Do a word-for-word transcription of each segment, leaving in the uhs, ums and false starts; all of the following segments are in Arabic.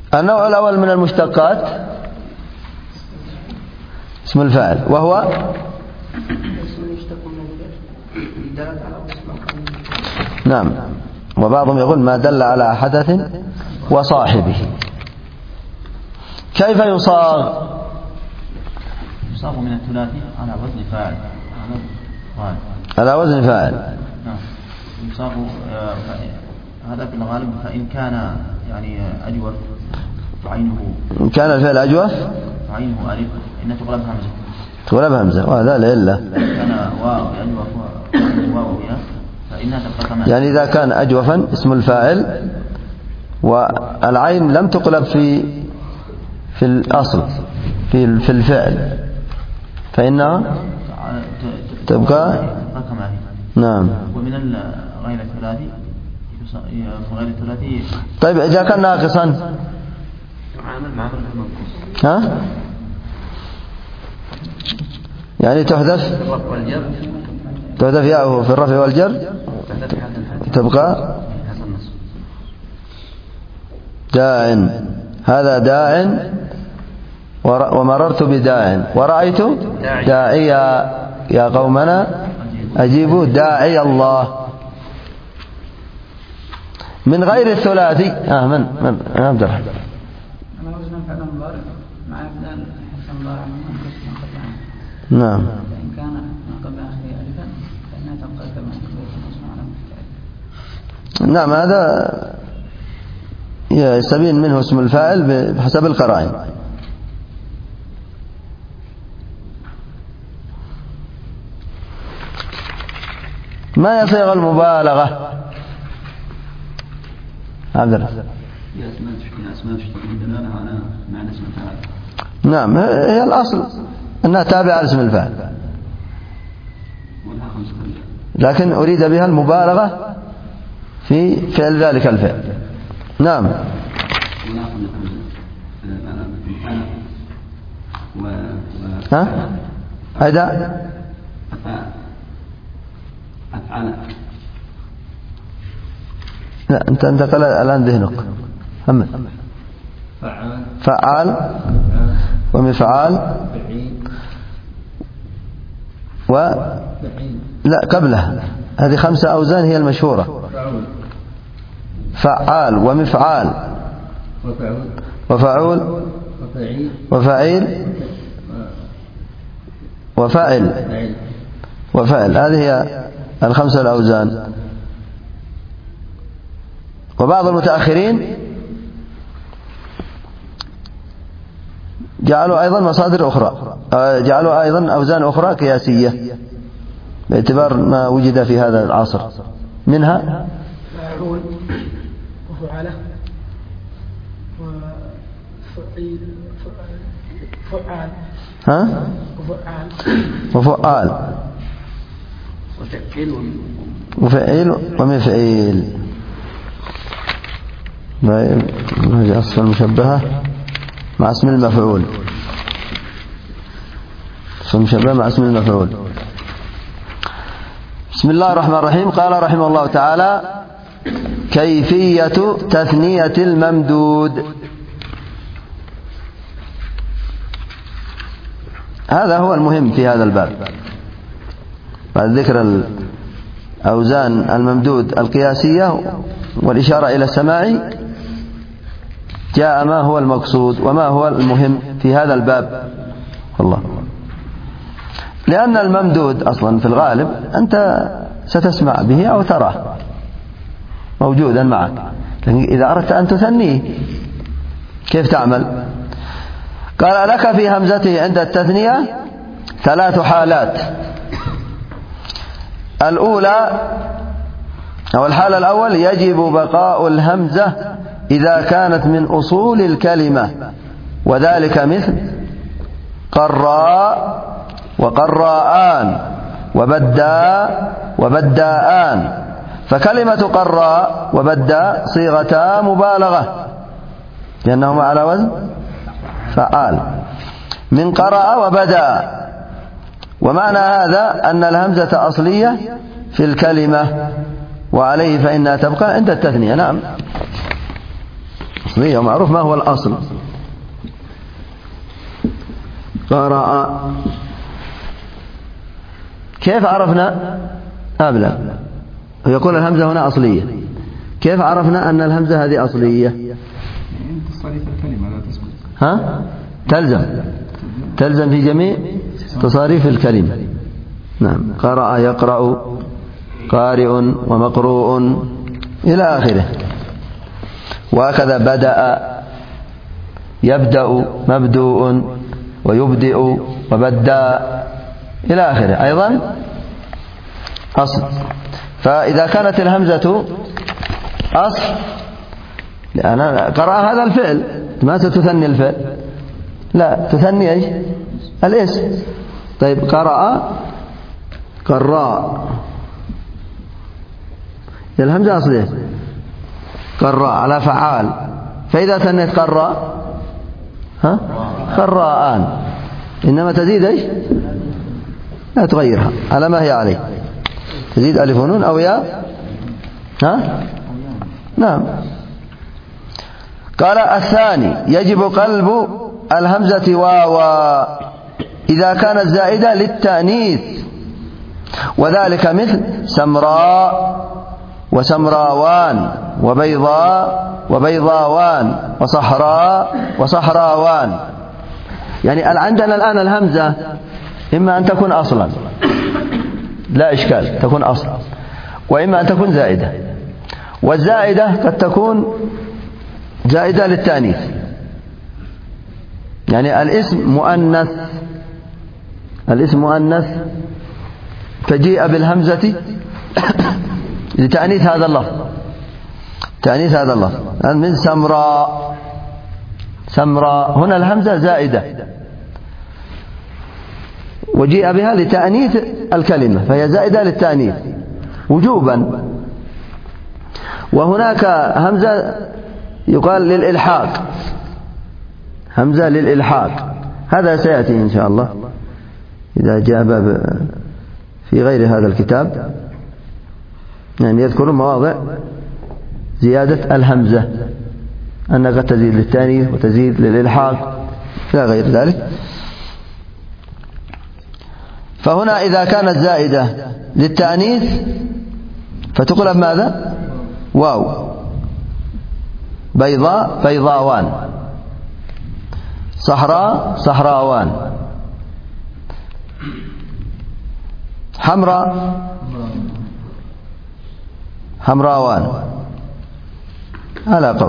النوع الأول من المشتقات اسم الفاعل، وهو نعم، وبعضهم يقول ما دل على حدث وصاحبه. كيف يصاغ؟ يصاغ من الثلاثي على وزن فاعل. على وزن فاعل. نعم. يصاغ هذا في الغالب، فإن كان يعني أجوف وعينه، إن كان الفعل أجوف وعينه ألف إن تغلب همزة، تغلب همزة، وهذا لإلا كان واو أجوف واو يا فإنها تبقى كما، يعني إذا كان أجوفا اسم الفاعل والعين لم تقلب في في الأصل في في الفعل فإنها تبقى كما هي. نعم. ومن غير الثلاثي من غير الثلاثي. طيب إذا كان ناقصا ها يعني تحذف تحذف ياءه في الرفع والجر تبقى داع. هذا داع ومررت بداع ورأيت داعيا يا قومنا أجيبوا داعي الله. من غير الثلاثي آه من من عبد الرحمن نعم. نعم هذا يستبين منه اسم الفاعل بحسب القرائن. ما يصيغ المبالغة؟ عبد الرحمن. نعم هي الأصل أنها تابعة لاسم الفاعل، لكن أريد بها المبالغة في فعل ذلك الفعل. نعم. ها؟ هذا لا أنت انتقل الآن ذهنك. محمد. فعال ومفعال و لا قبلها هذه خمسة أوزان هي المشهورة. فعال ومفعال وفعول وفعيل وفاعل وفاعل، هذه هي الخمسة الأوزان. وبعض المتأخرين جعلوا أيضا مصادر أخرى، جعلوا أيضا أوزان أخرى قياسية باعتبار ما وجد في هذا العصر، منها فاعول وفعله وفعيل فعال ها وفعال وفعيل ومفعيل. هذه أصل المشبهة مع اسم المفعول، اسم المشبهة مع اسم المفعول. بسم الله الرحمن الرحيم. قال رحمه الله تعالى: كيفية تثنية الممدود. هذا هو المهم في هذا الباب، بعد ذكر الأوزان الممدود القياسية والإشارة إلى السماع، جاء ما هو المقصود وما هو المهم في هذا الباب. الله، لأن الممدود أصلا في الغالب أنت ستسمع به أو تراه موجودا معك، لكن إذا أردت أن تثنيه كيف تعمل؟ قال: لك في همزته عند التثنية ثلاث حالات. الأولى أو الحالة الأول: يجب بقاء الهمزة إذا كانت من أصول الكلمة، وذلك مثل قراء وقراءان وبداء وبداءان. فكلمة قراء وبداء صيغتا مبالغة لأنهما على وزن فعال، من قرأ وبدأ. ومعنى هذا أن الهمزة أصلية في الكلمة، وعليه فإنها تبقى عند التثنية. نعم. أصلية ومعروف ما هو الأصل. قرأ كيف عرفنا أبلغ؟ يقول الهمزة هنا أصلية، كيف عرفنا أن الهمزة هذه أصلية؟ تصريف الكلمة لا تسكت. ها؟ تلزم تلزم في جميع تصاريف الكلمة. نعم. قرأ يقرأ، قارئ ومقروء إلى آخره. وهكذا بدأ يبدأ، مبدوء ويبدئ وبدأ إلى آخره أيضا أصل. فإذا كانت الهمزة أصل، لأن قرأ هذا الفعل، ما ستثني الفعل؟ لا، تثني أيش؟ الاسم. طيب قرأ قراء، الهمزة أصلية قراء على فعال، فإذا ثنيت قراء ها قراءان، إنما تزيد أيش؟ لا تغيرها على ما هي عليه، تزيد ألف ونون أو ياء. ها؟ نعم. قال الثاني يجب قلب الهمزة واوا إذا كانت زائدة للتأنيث، وذلك مثل سمراء وسمراوان وبيضاء وبيضاوان وصحراء وصحراوان. يعني عندنا الآن الهمزة إما أن تكون أصلا لا إشكال تكون أصلا، وإما أن تكون زائدة، والزائدة قد تكون زائدة للتأنيث، يعني الاسم مؤنث، الاسم مؤنث فجيء بالهمزة لتأنيث هذا اللفظ، تأنيث هذا اللفظ من سمراء. سمراء هنا الهمزة زائدة وجيء بها لتأنيث الكلمة، فهي زائدة للتأنيث وجوبا. وهناك همزة يقال للإلحاق، همزة للإلحاق، هذا سيأتي إن شاء الله إذا جاء باب في غير هذا الكتاب، يعني يذكر مواضع زيادة الهمزة أنها قد تزيد للتأنيث وتزيد للإلحاق لا غير ذلك. فهنا إذا كانت زائدة للتأنيث فتقلب ماذا؟ واو. بيضاء بيضاوان، صحراء صحراوان، حمراء حمراوان على قول.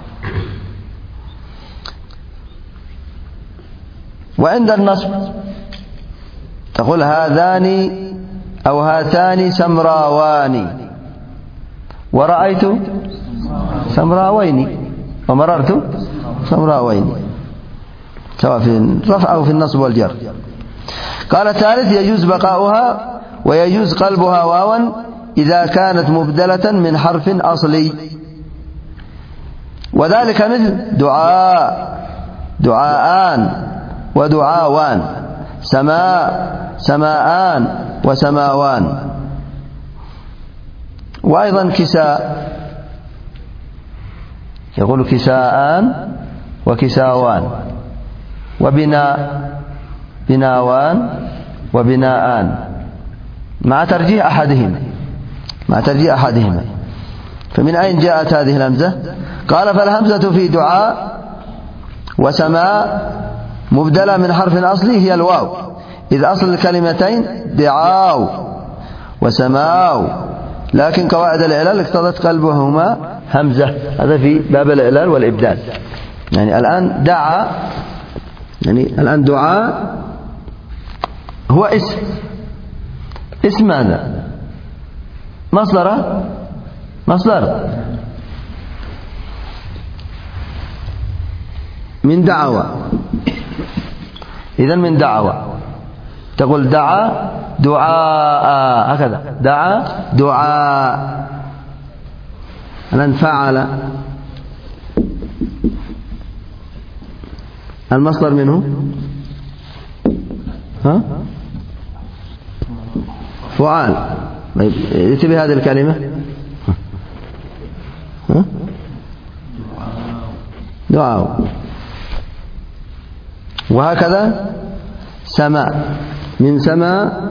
وعند النصب تقول هذان أو هاتان سمراوان، ورأيت سمراوين، ومررت سمراوين، سواء في الرفع أو في النصب والجر. قال الثالث يجوز بقاؤها ويجوز قلبها واوا إذا كانت مبدلة من حرف أصلي، وذلك مثل دعاء دعاءان ودعاوان، سماء سماءان وسماوان. وأيضا كساء يقول كساءان وكساوان، وبناء بناوان وبناءان، مع ترجيح أحدهما مع ترجيح أحدهما. فمن أين جاءت هذه الهمزة؟ قال فالهمزة في دعاء وسماء مبدلة من حرف أصلي هي الواو، إذ أصل الكلمتين دعاو وسماو، لكن قواعد الإعلال اقتضت قلبهما همزة. هذا في باب الإعلال والإبدال. يعني الآن دعا، يعني الآن دعاء هو اسم، اسم ماذا؟ مصدر مصدر من دعوة، إذن من دعوة تقول دعا دعاء، هكذا دعا دعاء. الآن فعل المصدر منه ها فعال. طيب ائت بهذه الكلمة ها دعاء. وهكذا سماء، من سماء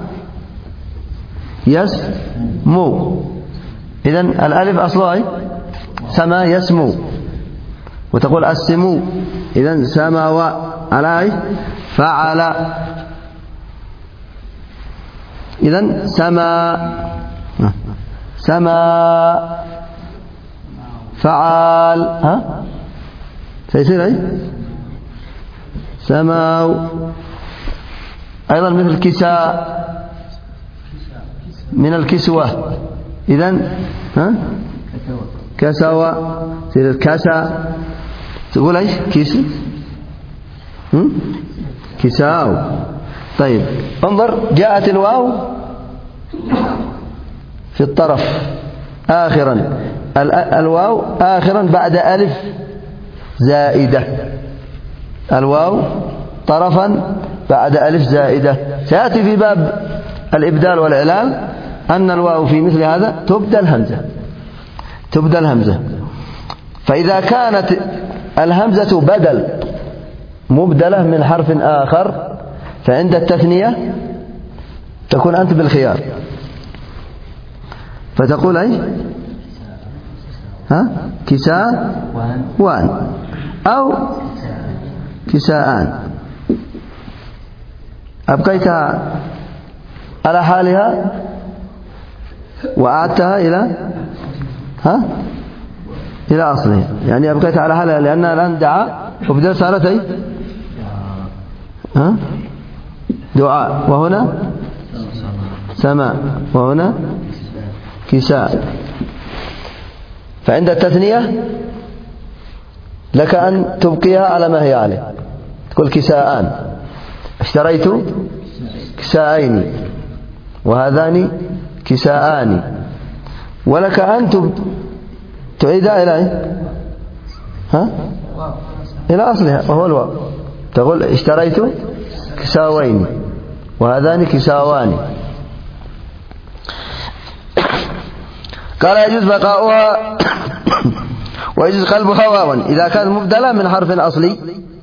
يسمو، إذن الألف أصلها سما يسمو، وتقول السمو، إذن سماوات على فعل، إذن سما سما فعال، ها سيصير أي سماو. أيضا مثل كساء من الكسوة، إذن ها كسوة، سير الكسا، تقول ايش كيس كساو. طيب انظر، جاءت الواو في الطرف آخرا، الواو آخرا بعد ألف زائدة، الواو طرفا بعد ألف زائدة. سيأتي في باب الإبدال والإعلال أن الواو في مثل هذا تبدل همزة، تبدل همزة. فإذا كانت الهمزة بدل مبدلة من حرف آخر، فعند التثنية تكون أنت بالخيار، فتقول أي ها كساء وان أو كساءان، أبقيتها على حالها وأعدتها إلى ها إلى أصلها، يعني أبقيتها على حالها لأنها الآن دعاء وبدل صارت أي ها دعاء، وهنا سماء، وهنا كساء. فعند التثنية لك أن تبقيها على ما هي عليه، تقول كساءان، اشتريت كساءين وهذان كساءان، ولك أن تعيدها إلى ها إلى أصلها وهو الواو، تقول اشتريت كساوين وهذان كساوان. قال يجوز بقاؤها ويجوز قلبها واوا إذا كانت مبدلة من حرف أصلي،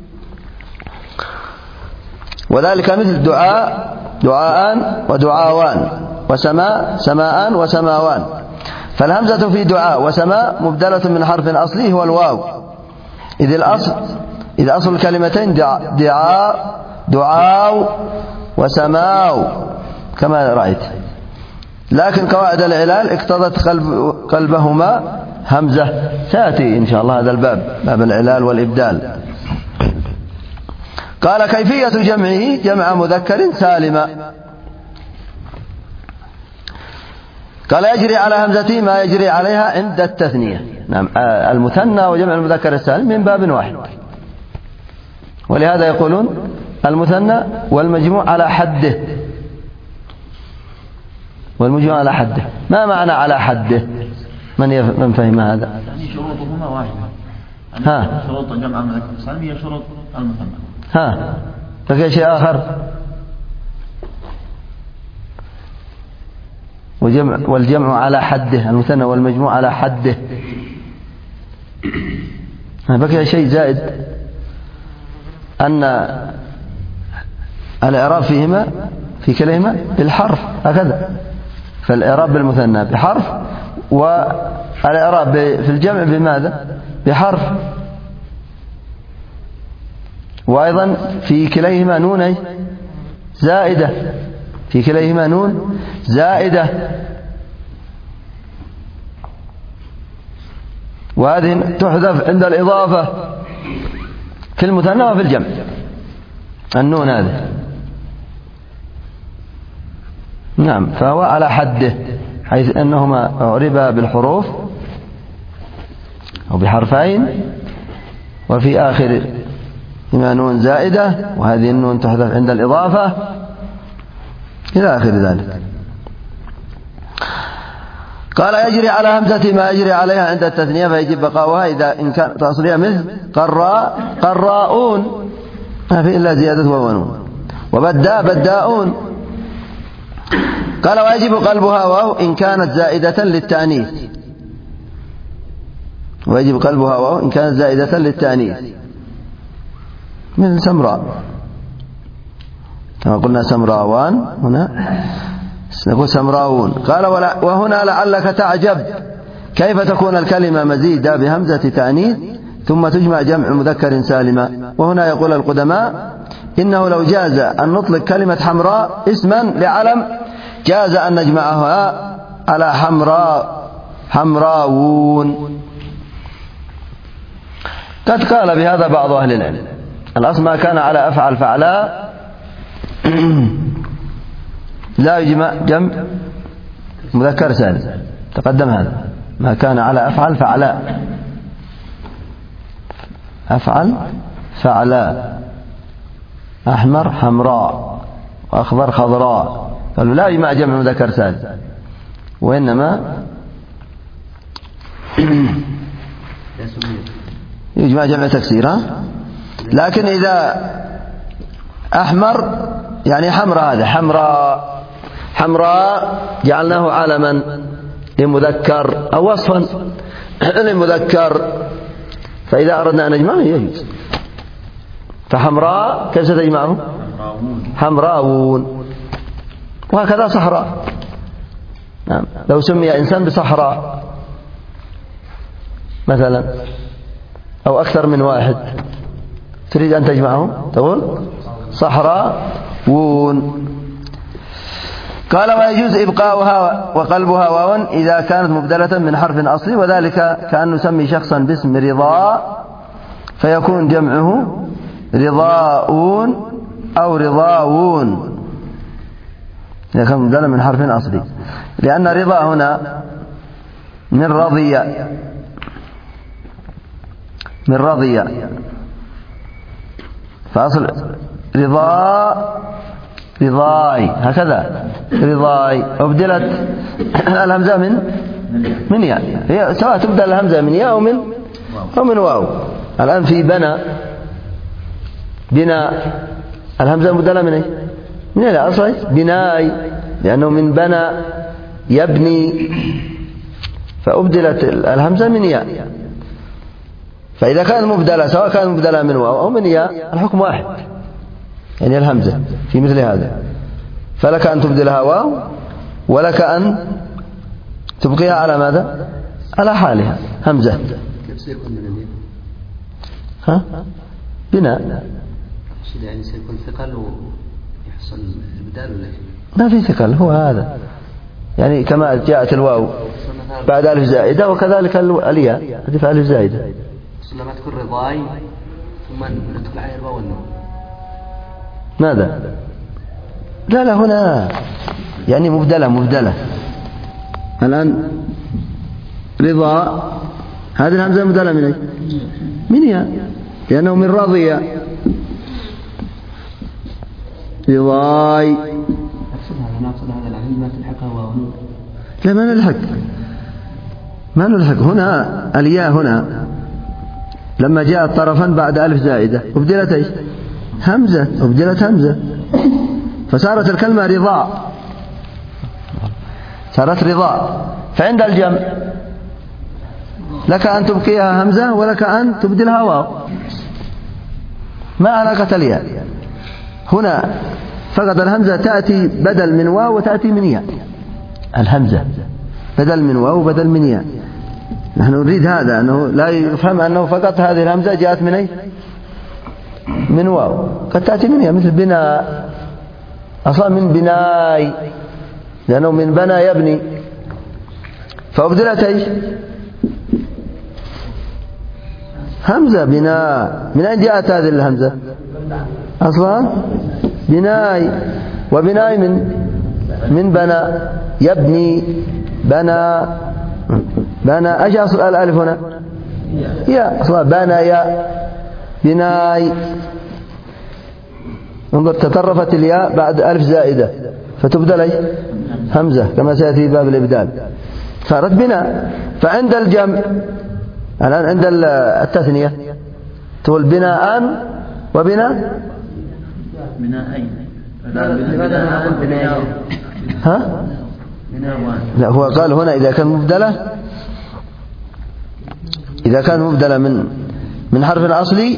وذلك مثل دعاء دعاءان ودعاوان، وسماء سماءان وسماوان. فالهمزة في دعاء وسماء مبدلة من حرف أصلي هو الواو، إذ الأصل إذ أصل الكلمتين دعاء دعاء وسماء كما رأيت، لكن قواعد العلال اقتضت قلب قلبهما همزة. سيأتي إن شاء الله هذا الباب، باب العلال والإبدال. قال كيفية جمعه جمع مذكر سالما. قال يجري على همزته ما يجري عليها عند التثنية. نعم، المثنى وجمع المذكر السالم من باب واحد، ولهذا يقولون المثنى والمجموع على حده، والمجموع على حده. ما معنى على حده؟ من يف... من فهم هذا؟ يعني شروطهما واحدة. ها شروط جمع المذكر السالم هي شروط المثنى. ها ففي شيء آخر؟ وجمع والجمع على حده، المثنى والمجموع على حده. بقي شيء زائد، أن الإعراب فيهما في كلمة بالحرف هكذا، فالإعراب بالمثنى بحرف، والإعراب في الجمع بماذا؟ بحرف. وأيضا في كليهما نون زائدة، في كليهما نون زائدة، وهذه تحذف عند الإضافة في المثنى وفي الجمع، النون هذه. نعم، فهو على حده، حيث أنهما أعربا بالحروف أو بحرفين، وفي آخر إما نون زائدة، وهذه النون تحذف عند الإضافة إلى آخر ذلك. قال يجري على همزة ما يجري عليها عند التثنية، فيجب بقاؤها إذا إن كان تصليها مثل قراء قراؤون، ما في إلا زيادة ونون، وبداء بداؤون. قال ويجب قلبها واو إن كانت زائدة للتأنيث، ويجب قلبها واو إن كانت زائدة للتأنيث مثل سمراء كما قلنا سمراوان، هنا نقول سمراوون. قال وهنا لعلك تعجب كيف تكون الكلمة مزيدة بهمزة تأنيث ثم تجمع جمع مذكر سالما. وهنا يقول القدماء إنه لو جاز أن نطلق كلمة حمراء اسما لعلم جاز أن نجمعها على حمراء حمراوون. قد قال بهذا بعض أهل العلم الأصل ما كان على أفعل فعلاء لا يجمع جمع مذكر سالم، تقدم هذا ما كان على أفعل فعلاء أفعل فعلاء أحمر حمراء وأخضر خضراء، قالوا لا يجمع جمع مذكر سالم وإنما يجمع جمع تكسير. لكن إذا أحمر يعني حمراء، هذا حمراء حمراء جعلناه علما لمذكر أو وصفا لمذكر، فإذا أردنا أن نجمعه يجوز. فحمراء كيف ستجمعه؟ حمراوون. وهكذا صحراء، نعم لو سمي إنسان بصحراء مثلا أو أكثر من واحد تريد أن تجمعه تقول صحراوون. قال ويجوز إبقاؤها وقلبها واوا إذا كانت مبدلة من حرف أصلي، وذلك كأن نسمي شخصا باسم رضاء فيكون جمعه رضاؤون أو رضاوون إذا كان مبدلا من حرف أصلي، لأن رضا هنا من رضي من رضي فأصل رضاء رضاي هكذا رضاي، أبدلت الهمزة من من ياء، هي سواء تبدل الهمزة من ياء أو من أو من واو. الآن في بنى بناء الهمزة مبدلة من إيه؟ من ياء أصلا بناي، لأنه من بنى يبني فأبدلت الهمزة من ياء. فإذا كانت مبدلة سواء كانت مبدلة من واو أو من ياء الحكم واحد، يعني الهمزة في مثل هذا، فلك أن تبدلها واو ولك أن تبقيها على ماذا؟ على حالها همزة. كيف سيكون من الياء؟ ها؟ بناء يعني سيكون ثقل ويحصل البدال ولا ما في ثقل، هو هذا يعني كما جاءت الواو بعد ألف زائدة وكذلك الياء حذف ألف زائدة. لما تكون رضاي ثم ندخل على الواو والنون ماذا؟ لا لا هنا يعني مبدلة مبدلة. الآن رضا هذه الهمزة مبدلة من أي؟ من ياء، لأنه من رضي رضاي. أنا أقصد هذا العلم ما تلحقها واو. لا ما نلحق ما نلحق هنا الياء هنا لما جاءت طرفا بعد ألف زائدة أبدلت إيش؟ همزة، أبدلت همزة فصارت الكلمة رضاء، صارت رضاء. فعند الجمع لك أن تبقيها همزة ولك أن تبدلها واو، ما علاقة الياء هنا، فقط الهمزة تأتي بدل من واو وتأتي من ياء، الهمزة بدل من واو بدل من ياء. نحن نريد هذا أنه لا يفهم أنه فقط هذه الهمزة جاءت من أي؟ من واو، قد تأتي من ياء مثل بناء أصلا من بناي لأنه من بنى يبني فأبدلت إيش؟ همزة بناء. من أين جاءت هذه الهمزة؟ أصلا بناي، وبناي من من بنى يبني بنى بنى. أجي أصل الألف هنا يا أصلا بنى يا بناي. انظر تطرفت الياء بعد ألف زائدة فتبدل أي همزة كما سيأتي باب الإبدال صارت بناء. فعند الجمع الآن عند التثنية تقول بناء وبناء بناءين. ها؟ لا هو قال هنا إذا كان مبدلة إذا كان مبدلا من من حرف أصلي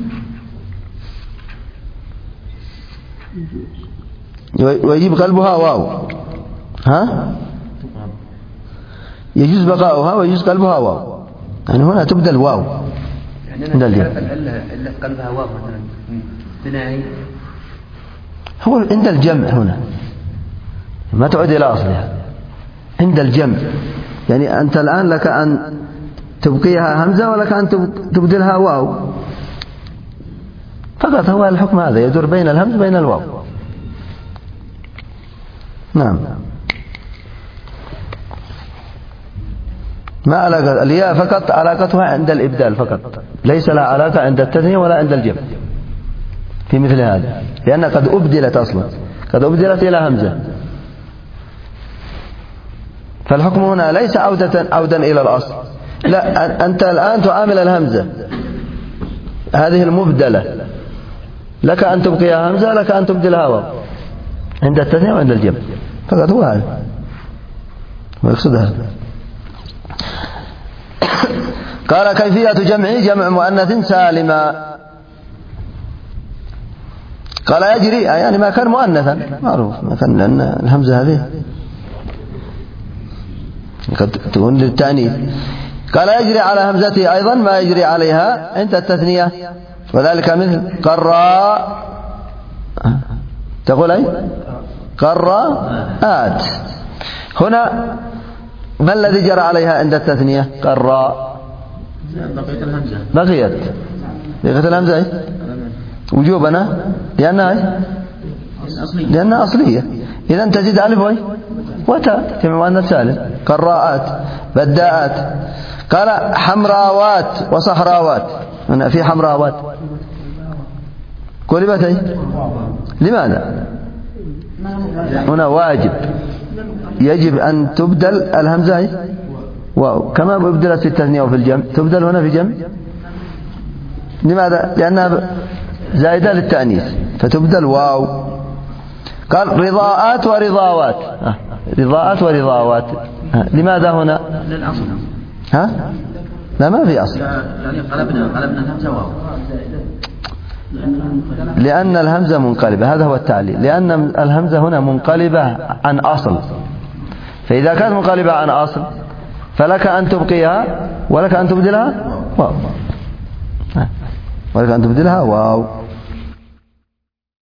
ويجيب قلبها واو، ها يجوز بقاؤها ويجوز قلبها واو، يعني هنا تبدل واو. يعني أنا إلا قلبها واو مثلا بناء هو عند الجمع هنا ما تعود إلى أصلها عند الجمع. يعني أنت الآن لك أن تبقيها همزة ولك أن تبدلها واو فقط. هو الحكم هذا يدور بين الهمز بين الواو. نعم. ما علاقة الياء فقط علاقتها عند الإبدال فقط، ليس لها علاقة عند التثنية ولا عند الجمع في مثل هذا، لأنها قد أبدلت أصلا، قد أبدلت إلى همزة. فالحكم هنا ليس عودة عودا إلى الأصل، لا، أنت الآن تعامل الهمزة هذه المبدلة، لك أن تبقيها همزة لك أن تبدلها واو عند التثنية وعند الجمع فقط. هو هذا ويقصد هذا. قال كيفية جمع جمع مؤنث سالما. قال يجري يعني ما كان مؤنثا معروف، ما كان، لأن الهمزة هذه قد تكون للتأنيث. قال يجري على همزته أيضا ما يجري عليها عند التثنية، وذلك مثل قراء، تقول أي قراءات. هنا ما الذي جرى عليها عند التثنية؟ قراء بقيت الهمزة، بقيت بقيت الهمزة أي وجوبنا لأنها لأنها أصلية. إذن تزيد ألف وي وتاء كما مؤنث سالم. قراءات، بداءات. قال حمراوات وصحراوات. هنا في حمراوات قلبت أي لماذا؟ هنا واجب، يجب أن تبدل الهمزة أي واو كما أبدلت في التثنية وفي الجمع، تبدل هنا في جمع. لماذا؟ لأنها زائدة للتأنيث فتبدل واو. قال رضاءات ورضاوات. رضاءات ورضاوات. لماذا هنا؟ للأصل. ها؟ لا ما في أصل. يعني قلبنا قلبنا الهمزة واو. لأن الهمزة منقلبة، هذا هو التعليل، لأن الهمزة هنا منقلبة عن أصل، فإذا كانت منقلبة عن أصل فلك أن تبقيها ولك أن تبدلها واو، ولك أن تبدلها واو.